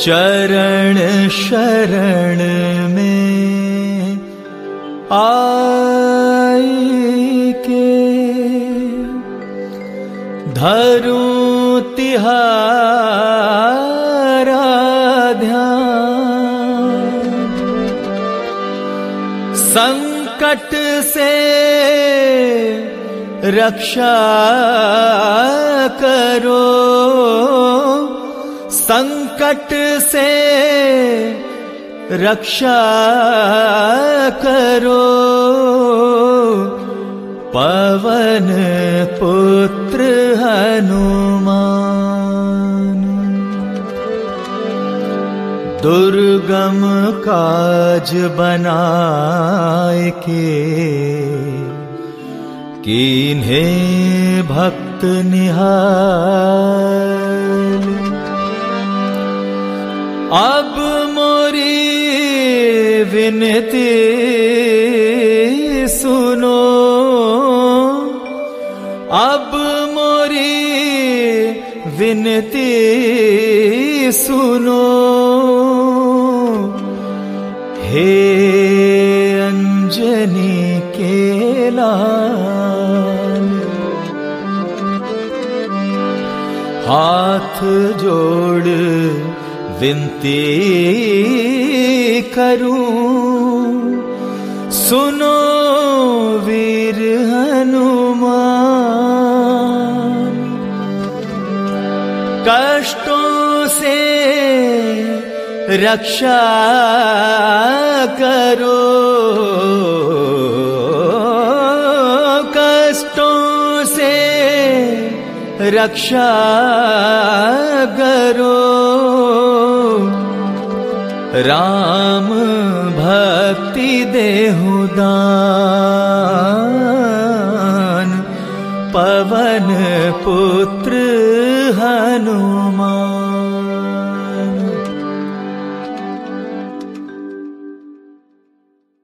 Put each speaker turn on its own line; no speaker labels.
चरण शरण में आई के धरूं तिहारा ध्यान। संकट से रक्षा करो, संकट से रक्षा करो, पवन पुत्र हनुमान। दुर्गम काज बनाए के कीन्हे भक्त निहाल। अब मोरी विनती सुनो, अब मोरी विनती सुनो। हे अंजनी के लाल, हाथ जोड़ विनती करूं, सुनो वीर हनुमान। कष्टों से रक्षा करो, कष्टों से रक्षा करो। राम भक्ति देहु दान, पवन पुत्र हनुमान।